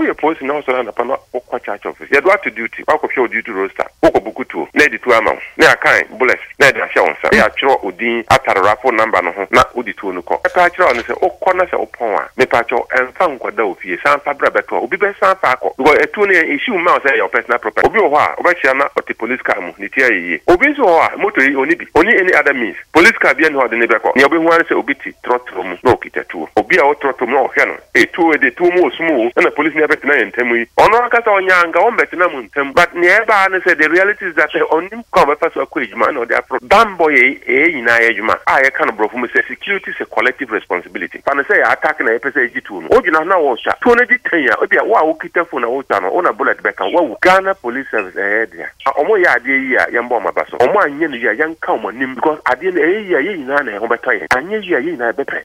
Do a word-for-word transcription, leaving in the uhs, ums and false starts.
a post in also na pano okwa church office you do to duty wa ko hwe duty roster oko bukutu na di tu ama na kan bullet na di ahye wonsa ya twero odin atare rapport number no ho na odi tu no ko ka kyerɛ no se okɔ na se opon a me pa kyerɛ emfa nkwada ofie san fa bra beto obi be san fa akɔ because etu ne issue ma say your personal property obi wo ha obɛhia na ɔte police car mu ne tia yiye obi nso ho a motor yi oni bi oni any other means police car bi no ɔde ne bɛkɔ ne obi hu an se obi ti trotro mu na okitatu obi a otrotro mu na ɔhwɛ no etu e de tu mu osumu na police ne bɛtena yɛntɛm yi ɔno aka sɛ ɔnya anga wɔn bɛtena mu ntɛm but ne eba ne say the reality is that onim come bɛfa so akɔ ejuma na ɔde afro dambo ye e nyina yɛ ejuma a yɛ kan brofo mu say security is a collective responsibility fa ne say attack na yɛ pɛ sɛ ejitu no ojuna na wɔ sha to na jitan ya obi a wa wo kitafo na wo ta no ona bullet bɛka wa Ghana Police Service eh dia omo ya ade yi a yɛ mbɔ mabaso omo anye no ya yɛnka omo nim because ade no eh yi a yɛ nyina na yɛ ho bɛtɔ yɛ anye yi a yɛ nyina bɛpɛ